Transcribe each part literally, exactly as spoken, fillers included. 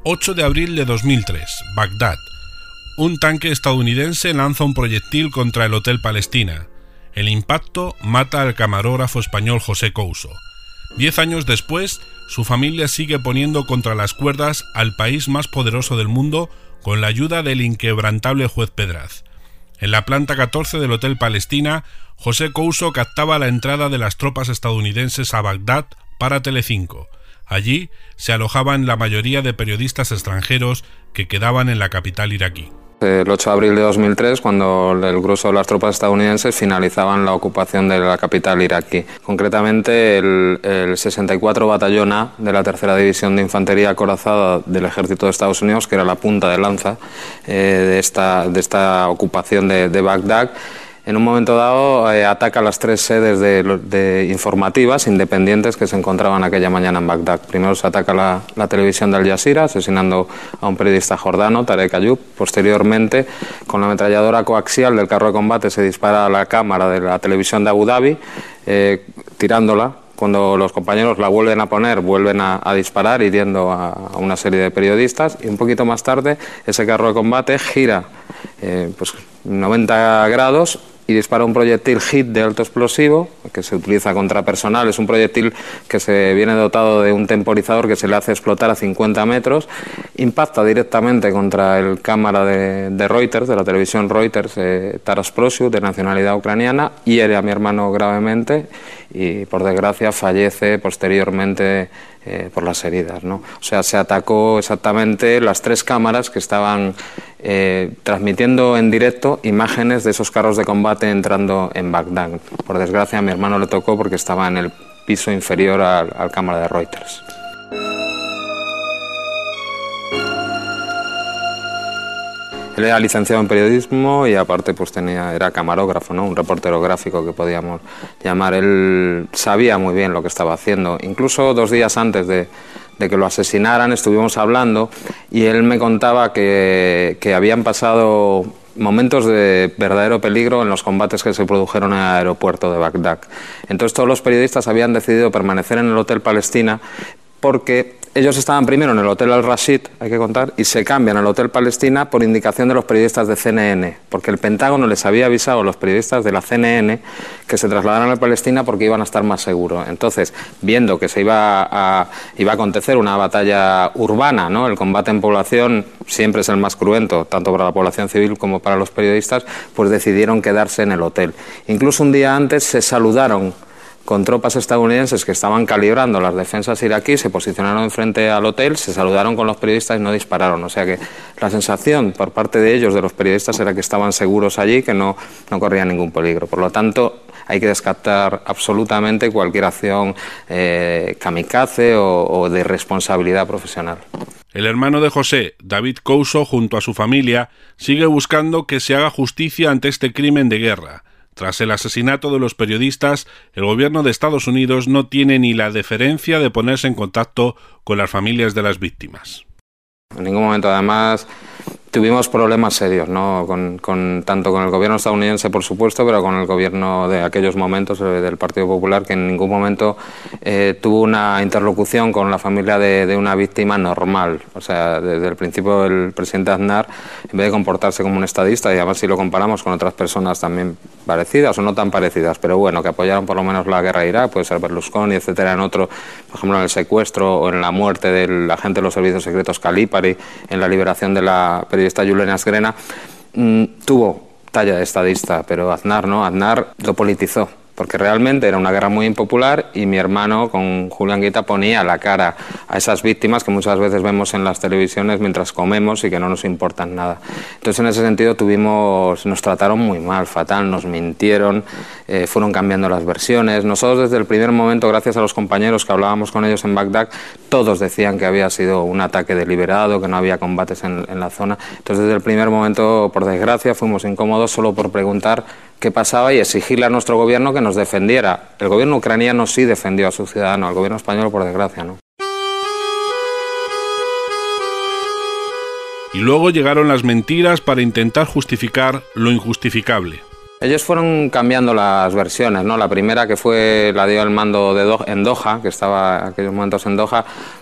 ocho de abril de dos mil tres, Bagdad. Un tanque estadounidense lanza un proyectil contra el Hotel Palestina. El impacto mata al camarógrafo español José Couso. Diez años después, su familia sigue poniendo contra las cuerdas al país más poderoso del mundo con la ayuda del inquebrantable juez Pedraz. En la planta catorce del Hotel Palestina, José Couso captaba la entrada de las tropas estadounidenses a Bagdad para Telecinco. Allí se alojaban la mayoría de periodistas extranjeros que quedaban en la capital iraquí. El ocho de abril de dos mil tres, cuando el grueso de las tropas estadounidenses finalizaban la ocupación de la capital iraquí. Concretamente, el, el sesenta y cuatro Batallón A de la tercera División de Infantería Acorazada del Ejército de Estados Unidos, que era la punta de lanza eh, de, esta, de esta ocupación de, de Bagdad, en un momento dado eh, ataca las tres sedes de, de informativas independientes que se encontraban aquella mañana en Bagdad. Primero se ataca la, la televisión de Al Jazeera, asesinando a un periodista jordano, Tarek Ayub. Posteriormente, con la ametralladora coaxial del carro de combate, se dispara a la cámara de la televisión de Abu Dhabi, eh, tirándola. Cuando los compañeros la vuelven a poner, vuelven a, a disparar, hiriendo a, a una serie de periodistas, y un poquito más tarde ese carro de combate gira eh, pues noventa grados y dispara un proyectil hit de alto explosivo que se utiliza contra personal. Es un proyectil que se viene dotado de un temporizador que se le hace explotar a cincuenta metros, impacta directamente contra el cámara de, de Reuters, de la televisión Reuters, eh, Taras Prosiuk, de nacionalidad ucraniana, hiere a mi hermano gravemente y por desgracia fallece posteriormente eh, por las heridas, ¿no? O sea, se atacó exactamente las tres cámaras que estaban eh, transmitiendo en directo imágenes de esos carros de combate entrando en Bagdad. Por desgracia a mi hermano le tocó porque estaba en el piso inferior al, al cámara de Reuters. Él era licenciado en periodismo y aparte pues tenía, era camarógrafo, ¿no? Un reportero gráfico que podíamos llamar. Él sabía muy bien lo que estaba haciendo. Incluso dos días antes de, de que lo asesinaran estuvimos hablando y él me contaba que, que habían pasado momentos de verdadero peligro en los combates que se produjeron en el aeropuerto de Bagdad. Entonces todos los periodistas habían decidido permanecer en el Hotel Palestina porque ellos estaban primero en el Hotel Al-Rashid, hay que contar, y se cambian al Hotel Palestina por indicación de los periodistas de C N N, porque el Pentágono les había avisado a los periodistas de la C N N que se trasladaran a Palestina porque iban a estar más seguros. Entonces, viendo que se iba a, iba a acontecer una batalla urbana, ¿no? El combate en población siempre es el más cruento, tanto para la población civil como para los periodistas, pues decidieron quedarse en el hotel. Incluso un día antes se saludaron con tropas estadounidenses que estaban calibrando las defensas iraquíes, se posicionaron frente al hotel, se saludaron con los periodistas y no dispararon. O sea que la sensación por parte de ellos, de los periodistas, era que estaban seguros allí, que no, no corrían ningún peligro. Por lo tanto, hay que descartar absolutamente cualquier acción eh, kamikaze o, o de responsabilidad profesional. El hermano de José, David Couso, junto a su familia, sigue buscando que se haga justicia ante este crimen de guerra. Tras el asesinato de los periodistas, el gobierno de Estados Unidos no tiene ni la deferencia de ponerse en contacto con las familias de las víctimas. En ningún momento, además, tuvimos problemas serios, ¿no? Con, con, tanto con el gobierno estadounidense, por supuesto, pero con el gobierno de aquellos momentos, eh, del Partido Popular, que en ningún momento eh, tuvo una interlocución con la familia de, de una víctima normal. O sea, desde el principio el presidente Aznar, en vez de comportarse como un estadista, y además si lo comparamos con otras personas también parecidas o no tan parecidas, pero bueno, que apoyaron por lo menos la guerra de Irak, puede ser Berlusconi, etcétera, en otro, por ejemplo, en el secuestro o en la muerte del agente de los servicios secretos Calipari, en la liberación de la periodista Julen Asgrena, mmm, tuvo talla de estadista, pero Aznar no, Aznar lo politizó, porque realmente era una guerra muy impopular y mi hermano con Julián Guita ponía la cara a esas víctimas que muchas veces vemos en las televisiones mientras comemos y que no nos importan nada. Entonces en ese sentido tuvimos, nos trataron muy mal, fatal, nos mintieron, eh, fueron cambiando las versiones. Nosotros desde el primer momento, gracias a los compañeros que hablábamos con ellos en Bagdad, todos decían que había sido un ataque deliberado, que no había combates en, en la zona. Entonces desde el primer momento, por desgracia, fuimos incómodos solo por preguntar qué pasaba y exigirle a nuestro gobierno que nos defendiera. El gobierno ucraniano sí defendió a sus ciudadanos, el gobierno español, por desgracia, no. Y luego llegaron las mentiras para intentar justificar lo injustificable. Ellos fueron cambiando las versiones, ¿no? La primera, que fue la dio el mando de Do- en Doha, que estaba en aquellos momentos en Doha,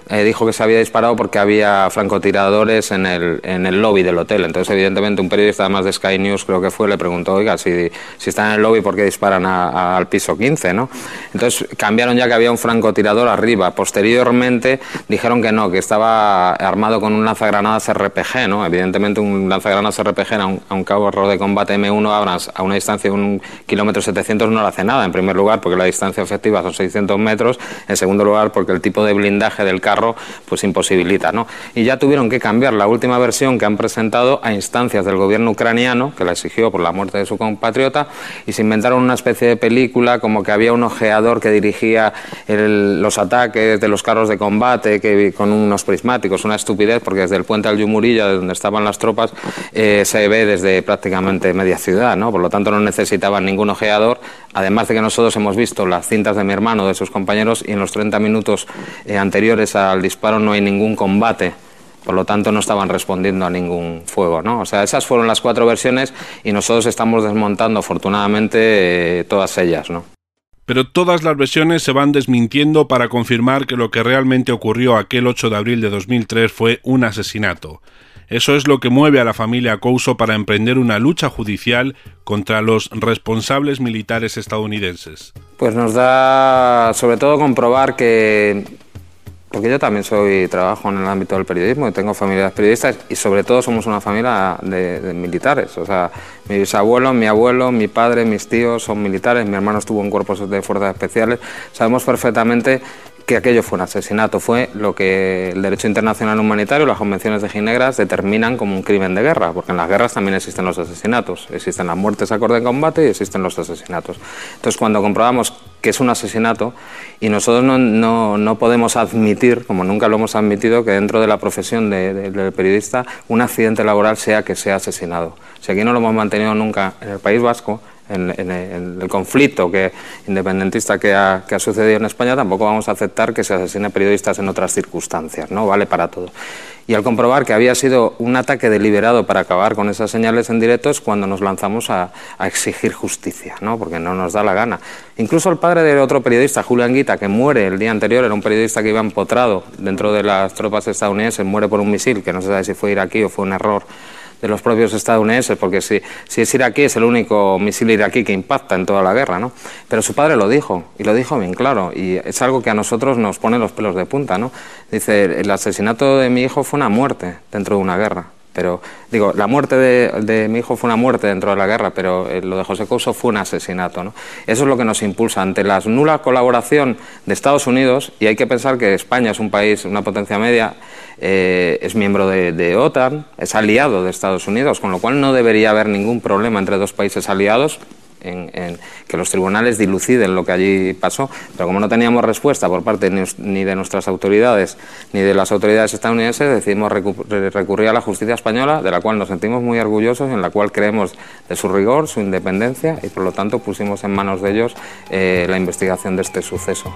eh, dijo que se había disparado porque había francotiradores en el, en el lobby del hotel. Entonces, evidentemente, un periodista además de Sky News, creo que fue, le preguntó, oiga, si, si están en el lobby, ¿por qué disparan a, a, al piso quince, ¿no? Entonces, cambiaron ya que había un francotirador arriba. Posteriormente, dijeron que no, que estaba armado con un lanzagranadas R P G, ¿no? Evidentemente, un lanzagranadas R P G a un, a un carro de combate M uno Abrams a una distancia de un kilómetro setecientos no le hace nada. En primer lugar, porque la distancia efectiva son seiscientos metros. En segundo lugar, porque el tipo de blindaje del carro pues imposibilita, ¿no? Y ya tuvieron que cambiar la última versión que han presentado a instancias del gobierno ucraniano, que la exigió por la muerte de su compatriota, y se inventaron una especie de película como que había un ojeador que dirigía el, los ataques de los carros de combate que, con unos prismáticos, una estupidez, porque desde el puente al Yumurilla, de donde estaban las tropas, eh, se ve desde prácticamente media ciudad, ¿no? Por lo tanto, no necesitaban ningún ojeador, además de que nosotros hemos visto las cintas de mi hermano, de sus compañeros, y en los treinta minutos eh, anteriores al disparo no hay ningún combate. Por lo tanto, no estaban respondiendo a ningún fuego, ¿no? O sea, esas fueron las cuatro versiones y nosotros estamos desmontando, afortunadamente, eh, todas ellas, ¿no? Pero todas las versiones se van desmintiendo para confirmar que lo que realmente ocurrió aquel ocho de abril de dos mil tres fue un asesinato. Eso es lo que mueve a la familia Couso para emprender una lucha judicial contra los responsables militares estadounidenses. Pues nos da, sobre todo, comprobar que... Porque yo también soy trabajo en el ámbito del periodismo y tengo familias periodistas y sobre todo somos una familia de, de militares. O sea, mi bisabuelo, mi abuelo, mi padre, mis tíos son militares, mi hermano estuvo en cuerpos de fuerzas especiales. Sabemos perfectamente que aquello fue un asesinato, fue lo que el derecho internacional humanitario, las convenciones de Ginebra, determinan como un crimen de guerra, porque en las guerras también existen los asesinatos, existen las muertes acorde de combate y existen los asesinatos. Entonces, cuando comprobamos que es un asesinato y nosotros no, no, no podemos admitir, como nunca lo hemos admitido, que dentro de la profesión de, de, del periodista un accidente laboral sea que sea asesinado. Si aquí no lo hemos mantenido nunca en el País Vasco, En, en, en el conflicto que, independentista que ha, que ha sucedido en España, tampoco vamos a aceptar que se asesine periodistas en otras circunstancias, ¿no? Vale para todo. Y al comprobar que había sido un ataque deliberado para acabar con esas señales en directo es cuando nos lanzamos a, a exigir justicia, ¿no? Porque no nos da la gana. Incluso el padre de otro periodista, Julio Anguita, que muere el día anterior, era un periodista que iba empotrado dentro de las tropas estadounidenses, muere por un misil, que no se sabe si fue iraquí o fue un error de los propios estadounidenses, porque si, si es iraquí es el único misil iraquí que impacta en toda la guerra, ¿no? Pero su padre lo dijo, y lo dijo bien claro, y es algo que a nosotros nos pone los pelos de punta, ¿no? Dice, el asesinato de mi hijo fue una muerte dentro de una guerra, pero, digo, la muerte de, de mi hijo fue una muerte dentro de la guerra, pero eh, lo de José Couso fue un asesinato, ¿no? Eso es lo que nos impulsa ante la nula colaboración de Estados Unidos, y hay que pensar que España es un país, una potencia media, eh, es miembro de, de OTAN, es aliado de Estados Unidos, con lo cual no debería haber ningún problema entre dos países aliados en, en que los tribunales diluciden lo que allí pasó, pero como no teníamos respuesta por parte ni, ni de nuestras autoridades ni de las autoridades estadounidenses, decidimos recurrir a la justicia española, de la cual nos sentimos muy orgullosos y en la cual creemos de su rigor, su independencia, y por lo tanto pusimos en manos de ellos eh, la investigación de este suceso.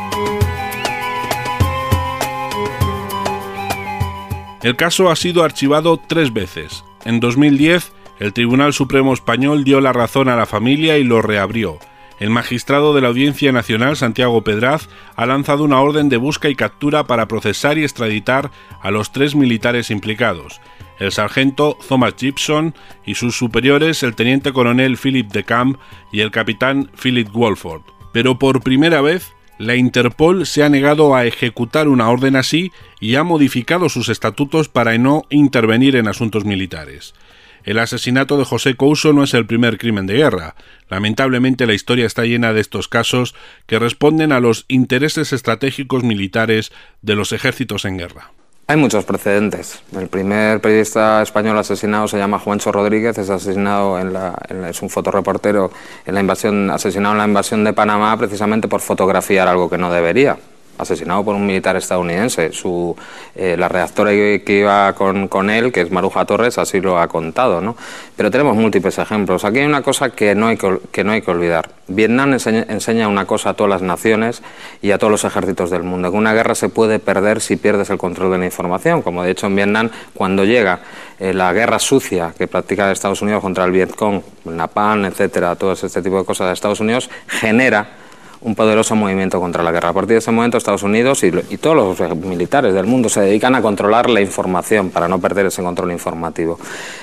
El caso ha sido archivado tres veces. En dos mil diez, el Tribunal Supremo Español dio la razón a la familia y lo reabrió. El magistrado de la Audiencia Nacional, Santiago Pedraz, ha lanzado una orden de busca y captura para procesar y extraditar a los tres militares implicados, el sargento Thomas Gibson y sus superiores, el teniente coronel Philip de Camp y el capitán Philip Wolford. Pero por primera vez, la Interpol se ha negado a ejecutar una orden así y ha modificado sus estatutos para no intervenir en asuntos militares. El asesinato de José Couso no es el primer crimen de guerra. Lamentablemente la historia está llena de estos casos que responden a los intereses estratégicos militares de los ejércitos en guerra. Hay muchos precedentes. El primer periodista español asesinado se llama Juancho Rodríguez, es asesinado en la, en la, es un fotoreportero en la invasión, asesinado en la invasión de Panamá precisamente por fotografiar algo que no debería. Asesinado por un militar estadounidense. Su, eh, la redactora que iba con, con él, que es Maruja Torres, así lo ha contado, ¿no? Pero tenemos múltiples ejemplos. Aquí hay una cosa que no hay que, que, no hay que olvidar. Vietnam enseña, enseña una cosa a todas las naciones y a todos los ejércitos del mundo, que una guerra se puede perder si pierdes el control de la información, como de hecho en Vietnam, cuando llega eh, la guerra sucia que practica Estados Unidos contra el Vietcong, el Napalm, etcétera, todo este tipo de cosas de Estados Unidos, genera un poderoso movimiento contra la guerra. A partir de ese momento Estados Unidos y, y todos los militares del mundo se dedican a controlar la información para no perder ese control informativo.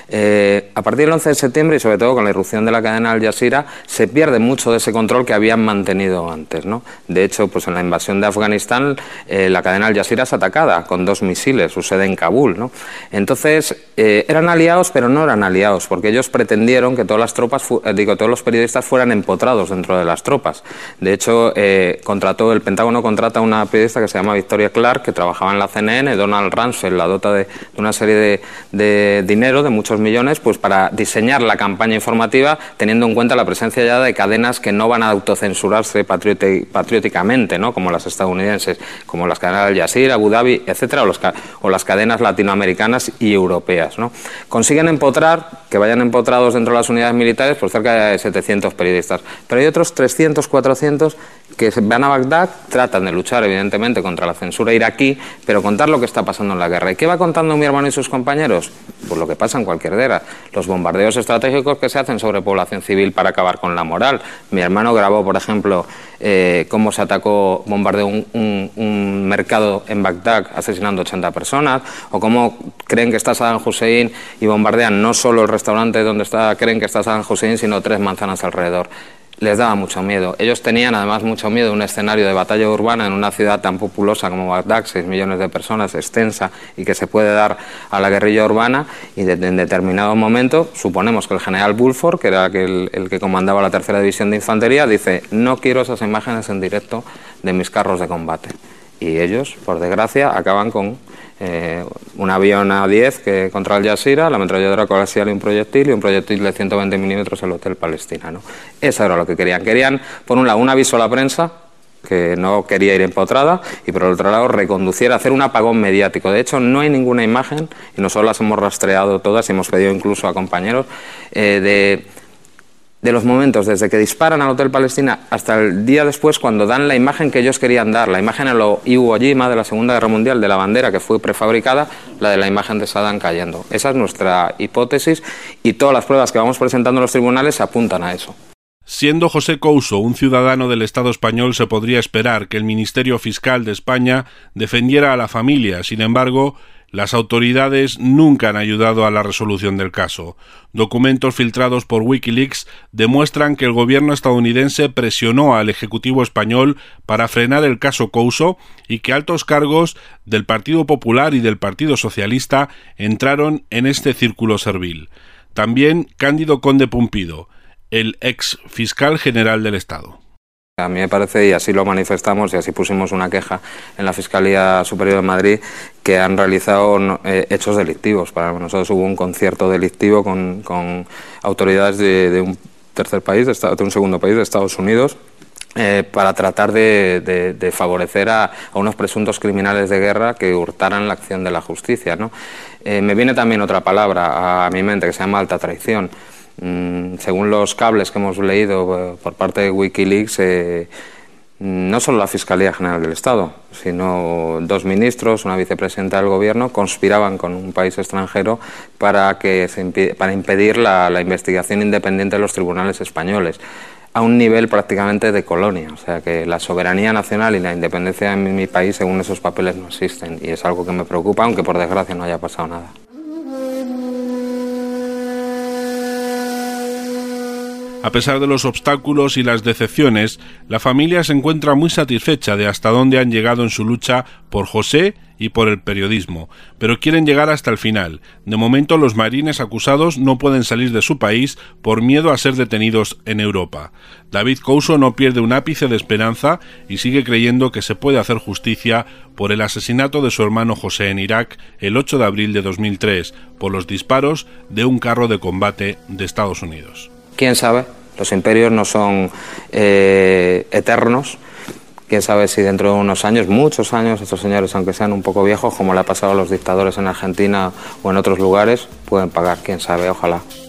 Eh, a partir del once de septiembre y sobre todo con la irrupción de la cadena Al Jazeera se pierde mucho de ese control que habían mantenido antes, ¿no? De hecho, pues en la invasión de Afganistán eh, la cadena Al Jazeera es atacada con dos misiles, su sede en Kabul, ¿no? Entonces eh, eran aliados pero no eran aliados porque ellos pretendieron que todas las tropas, eh, digo, todos los periodistas fueran empotrados dentro de las tropas. De hecho, Eh, contrató, el Pentágono contrata a una periodista que se llama Victoria Clark, que trabajaba en la C N N, Donald Rumsfeld la dota de, de una serie de, de dinero, de muchos millones, pues para diseñar la campaña informativa, teniendo en cuenta la presencia ya de cadenas que no van a autocensurarse patrioti, patrióticamente, ¿no? Como las estadounidenses, como las cadenas Al Jazeera, Abu Dhabi, etcétera, o, los, o las cadenas latinoamericanas y europeas, ¿no? Consiguen empotrar, que vayan empotrados dentro de las unidades militares, por cerca de setecientos periodistas, pero hay otros trescientos, cuatrocientos que van a Bagdad, tratan de luchar evidentemente contra la censura iraquí, pero contar lo que está pasando en la guerra. ¿Y qué va contando mi hermano y sus compañeros? Pues lo que pasa en cualquier guerra, los bombardeos estratégicos que se hacen sobre población civil para acabar con la moral. Mi hermano grabó, por ejemplo, eh, cómo se atacó, bombardeó un, un, un mercado en Bagdad asesinando ochenta personas, o cómo creen que está Saddam Hussein y bombardean no solo el restaurante donde está, creen que está Saddam Hussein, sino tres manzanas alrededor. Les daba mucho miedo. Ellos tenían además mucho miedo de un escenario de batalla urbana en una ciudad tan populosa como Bagdad, seis millones de personas, extensa y que se puede dar a la guerrilla urbana, y de, de, en determinado momento, suponemos que el general Bulford, que era el, el que comandaba la tercera división de infantería, dice: no quiero esas imágenes en directo de mis carros de combate. Y ellos, por desgracia, acaban con eh, un avión A diez que contra Al Jazeera, la ametralladora coaxial y un proyectil, y un proyectil de ciento veinte milímetros el Hotel Palestina, ¿no? Eso era lo que querían. Querían, por un lado, un aviso a la prensa, que no quería ir empotrada, y por el otro lado reconducir a hacer un apagón mediático. De hecho, no hay ninguna imagen, y nosotros las hemos rastreado todas y hemos pedido incluso a compañeros, eh, de... de los momentos desde que disparan al Hotel Palestina hasta el día después, cuando dan la imagen que ellos querían dar, la imagen a lo Iwo Jima de la Segunda Guerra Mundial, de la bandera que fue prefabricada, la de la imagen de Saddam cayendo. Esa es nuestra hipótesis y todas las pruebas que vamos presentando en los tribunales apuntan a eso. Siendo José Couso un ciudadano del Estado español, se podría esperar que el Ministerio Fiscal de España defendiera a la familia. Sin embargo, las autoridades nunca han ayudado a la resolución del caso. Documentos filtrados por Wikileaks demuestran que el gobierno estadounidense presionó al Ejecutivo español para frenar el caso Couso y que altos cargos del Partido Popular y del Partido Socialista entraron en este círculo servil. También Cándido Conde Pumpido, el ex fiscal general del Estado. A mí me parece, y así lo manifestamos y así pusimos una queja en la Fiscalía Superior de Madrid, que han realizado eh, hechos delictivos. Para nosotros hubo un concierto delictivo con, con autoridades de, de un tercer país, de, de un segundo país, de Estados Unidos, eh, para tratar de, de, de favorecer a, a unos presuntos criminales de guerra que hurtaran la acción de la justicia, ¿no? Eh, me viene también otra palabra a mi mente que se llama alta traición. Mm, según los cables que hemos leído eh, por parte de Wikileaks, eh, no solo la Fiscalía General del Estado, sino dos ministros, una vicepresidenta del Gobierno, conspiraban con un país extranjero para, que se impi- para impedir la, la investigación independiente de los tribunales españoles, a un nivel prácticamente de colonia. O sea que la soberanía nacional y la independencia de mi, mi país, según esos papeles, no existen, y es algo que me preocupa, aunque por desgracia no haya pasado nada. A pesar de los obstáculos y las decepciones, la familia se encuentra muy satisfecha de hasta dónde han llegado en su lucha por José y por el periodismo, pero quieren llegar hasta el final. De momento, los marines acusados no pueden salir de su país por miedo a ser detenidos en Europa. David Couso no pierde un ápice de esperanza y sigue creyendo que se puede hacer justicia por el asesinato de su hermano José en Irak el ocho de abril de dos mil tres, por los disparos de un carro de combate de Estados Unidos. ¿Quién sabe? Los imperios no son eh, eternos. Quién sabe si dentro de unos años, muchos años, estos señores, aunque sean un poco viejos, como le ha pasado a los dictadores en Argentina o en otros lugares, pueden pagar. Quién sabe, ojalá.